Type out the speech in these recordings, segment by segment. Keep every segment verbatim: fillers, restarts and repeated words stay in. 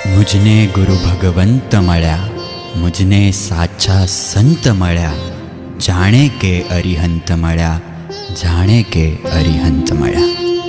मुझने गुरु भगवंत मळ्या, मुझने साचा संत मळ्या, जाणे के अरिहंत मळ्या, जाणे के अरिहंत मळ्या।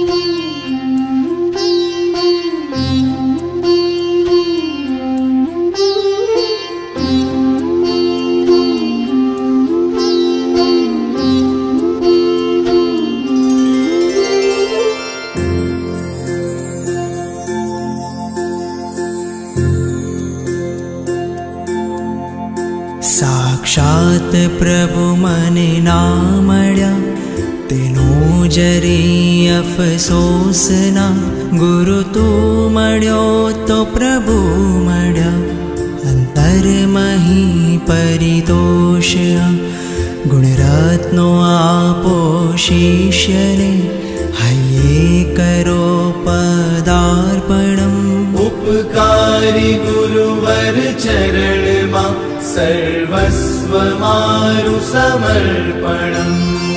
साक्षात प्रभु मने ना मळ्या, तेनो जरी अफसोस ना। गुरु तू मळ्यो तो प्रभु मळ्या, अंतर मही परितोष। गुणरत्नो आपो शिष्यने, हये करो पदार्पणम्। उपकारी गुरुवर चरण मा, सर्वस्व मारु समर्पणम्।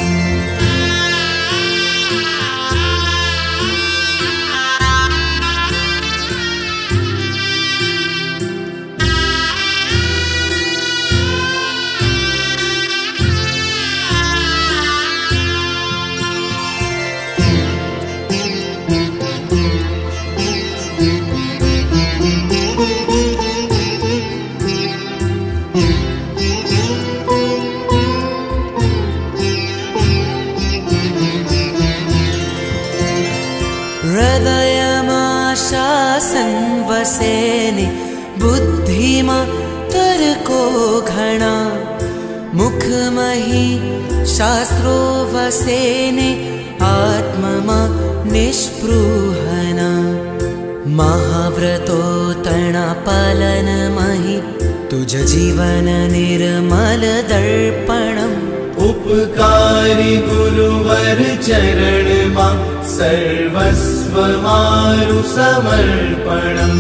हृदयमाशा संवसेने, बुद्धिमा तर्को घणा। मुखमही शास्त्रो वसेने, आत्ममा निष्पृहना। महाव्रतो तणा पालन मही, तुझ जीवन निर्मल दर्पणम्। उपकारी गुरुवर चरण मा, सर्वस्व मारु समर्पणम्।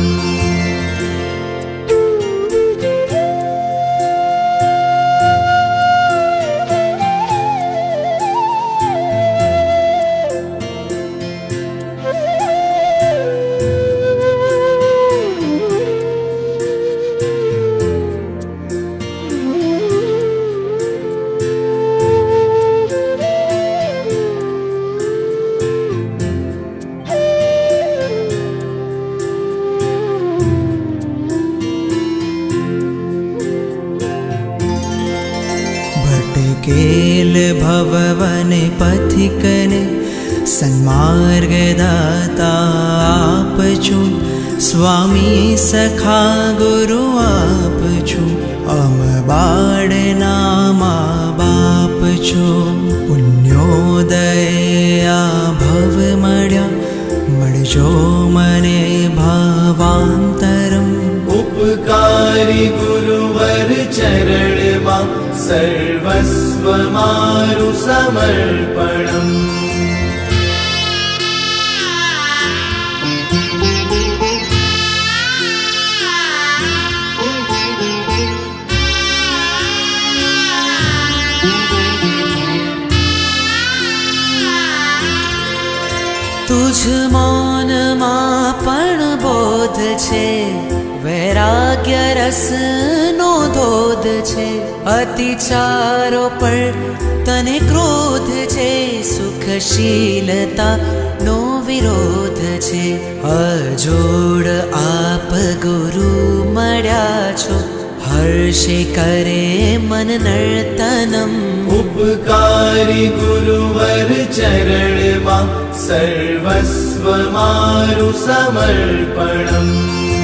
केल भववने पथिकने, सन्मार्ग दाता आप छो। स्वामी सखा गुरु आप छो, अम बाळना मा बाप छो। पुण्योदय आ भव मळ्या, मळजो मने भावांतरम्। उपकारी गुरुवर चरण मा, सर्वस्व मारु समर्पणम्। तुझ मौन मा पण बोध छे, वैराग्य रस नो धोध छे। अतिचारो पर तने क्रोध छे, सुखशीलता नो विरोध छे। अजोड़ आप गुरु मळ्या छो, हर्षे करे मन नर्तनम्। उपकारी गुरुवर चरण मा, सर्वस्व मारु समर्पणम्।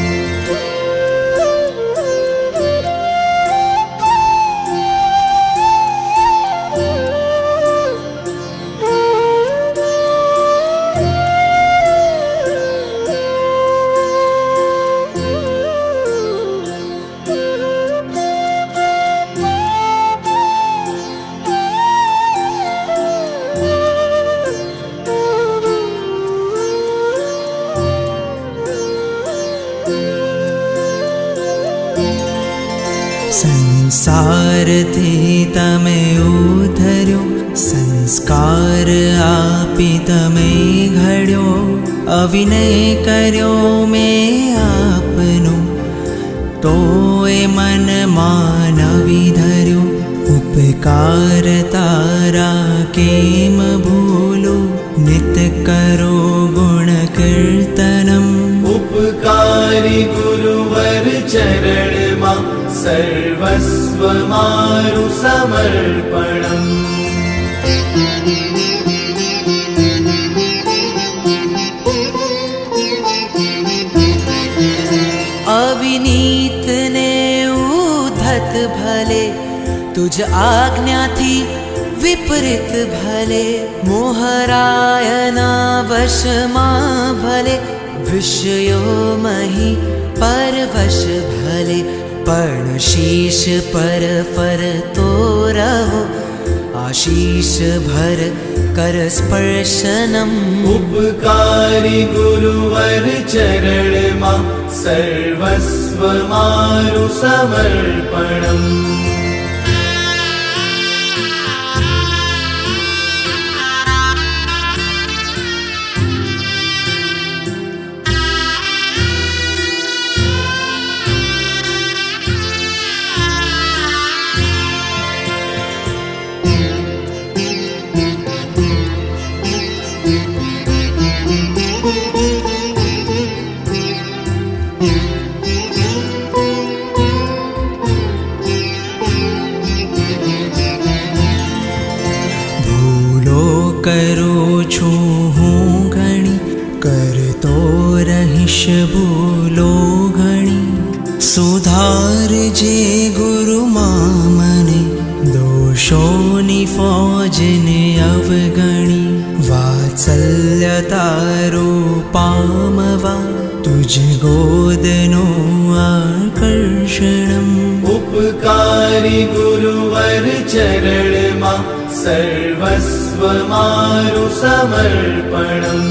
संसार थी तमे उधर्यो, संस्कार आपी तमे घड्यो। अविनय कर्यो में आपनो, तोय मन मानवी धर्यो उपकार तारा केम भूलो नित करो गुण कीर्तनम उपकारी गुरुवर चरण मा सर्वस्व मारु समर्पणम अविनीत ने उद्धत भले तुझ आज्ञा थी विपरीत भले मोहरायना वश मां भले विषयो मही परवश भले पण शीश पर फर तो रहो आशीष भर कर स्पर्शनम उपकारी गुरुवर चरण मा सर्वस्व मारु समर्पणम करो छू हूँ घणी करतो रहिश भूलो घणी सुधार जे गुरु मामने दोषोनी फौज ने अवगणी वात्सल्य तारो पामवा तुझ गोदनो आकर्षणम उपकारी गुरुवर चरण मा सर्वस्व मारु समर्पणम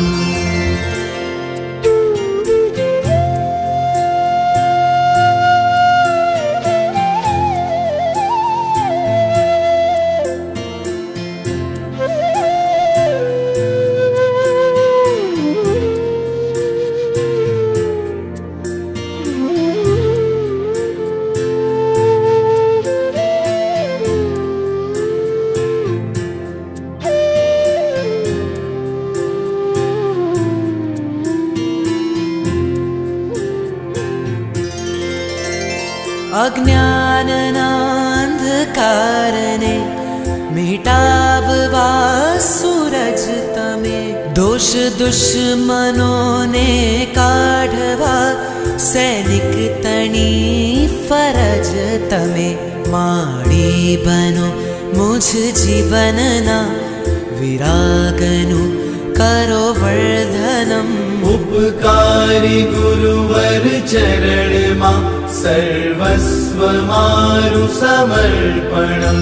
अज्ञानना अंधकारने मिटाववा सूरज तमे दोष दुश्मनों ने काढ़वा सैनिक तणी फरज तमे माड़ी बनो मुझ जीवनना विरागनु करो वर्धनम उपकारी गुरुवर चरण मा सर्वस्व मारु समर्पणम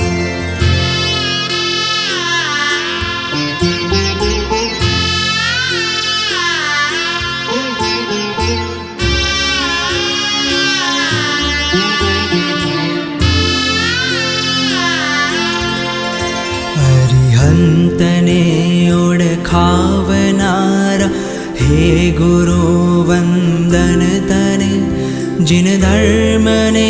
अरिहंतने ओळखावनारा हे गुरु वंदन तने जिन धर्म ने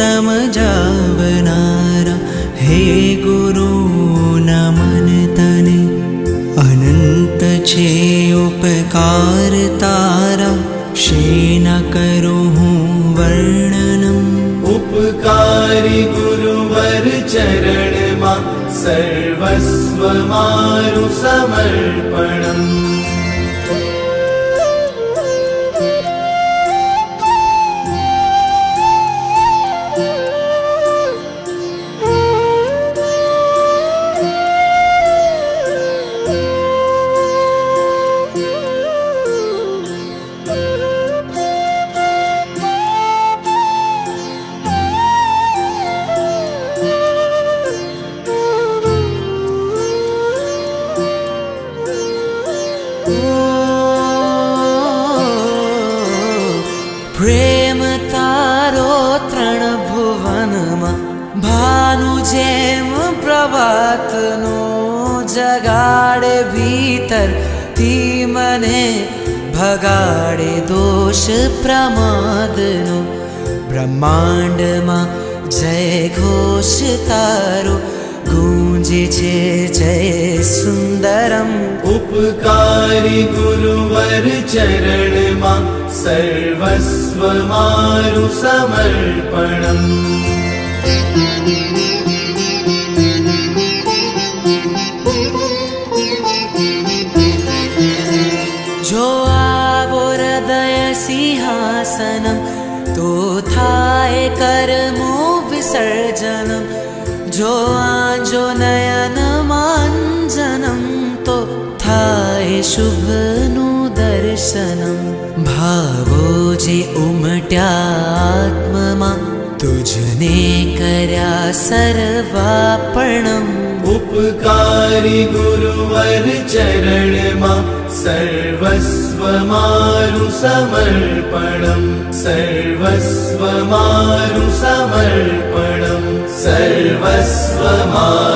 समझावनारा हे गुरु नमन तने अनंत छे उपकार तारा शेन करो हूँ वर्णनम उपकारी गुरुवर चरण मा सर्वस्व मारु समर्पणम प्रेम तारो तृण भुवन भानु जेम प्रभात नो जगाड़े भीतर ती मने भगाड़े दोष प्रमाद नो ब्रह्मांड मा जय घोष तारो गूंजे छे जय सुंदरम। उपकारी गुरुवर चरण मा सर्वस्व मारु समर्पणम। जो आवो हृदय सिंहासनम तो थाय कर्मो विसर्जनम। जो आंजो नयन मांजनम तो थाय शुभनु दर्शनम। भावो जे उमट्या आत्ममा तुझने कर्या सर्वार्पणम। उपकारी गुरुवर चरण मा सर्वस्व मारु समर्पणम। सर्वस्व मारु समर्पणम। सर्वस्व मारु